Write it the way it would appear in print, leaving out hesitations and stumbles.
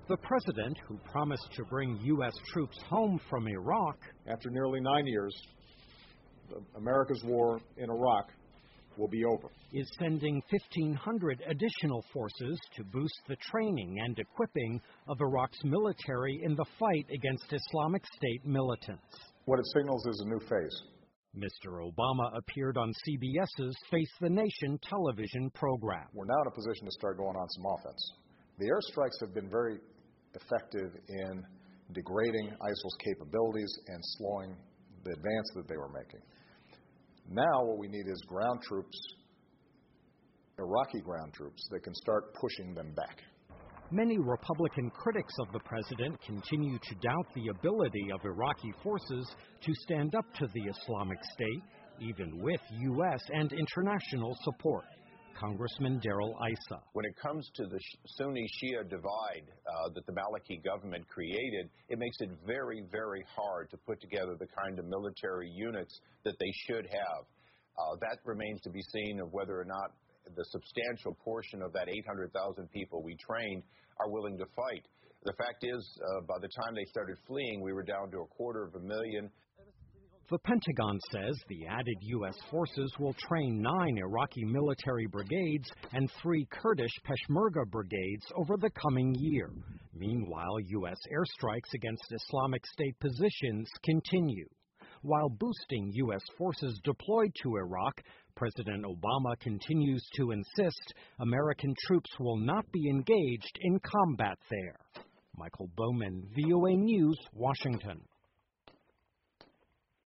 The president, who promised to bring U.S. troops home from Iraq, after nearly 9 years, America's war in Iraq will be over, is sending 1,500 additional forces to boost the training and equipping of Iraq's military in the fight against Islamic State militants. What it signals is a new phase. Mr. Obama appeared on CBS's Face the Nation television program. We're now in a position to start going on some offense. The airstrikes have been very effective in degrading ISIL's capabilities and slowing the advance that they were making. Now what we need is ground troops, Iraqi ground troops, that can start pushing them back. Many Republican critics of the president continue to doubt the ability of Iraqi forces to stand up to the Islamic State, even with U.S. and international support. Congressman Darrell Issa. When it comes to the Sunni-Shia divide that the Maliki government created, it makes it very, very hard to put together the kind of military units that they should have. That remains to be seen of whether or not the substantial portion of that 800,000 people we trained are willing to fight. The fact is, by the time they started fleeing, we were down to 250,000. The Pentagon says the added U.S. forces will train 9 Iraqi military brigades and 3 Kurdish Peshmerga brigades over the coming year. Meanwhile, U.S. airstrikes against Islamic State positions continue. While boosting U.S. forces deployed to Iraq, President Obama continues to insist American troops will not be engaged in combat there. Michael Bowman, VOA News, Washington.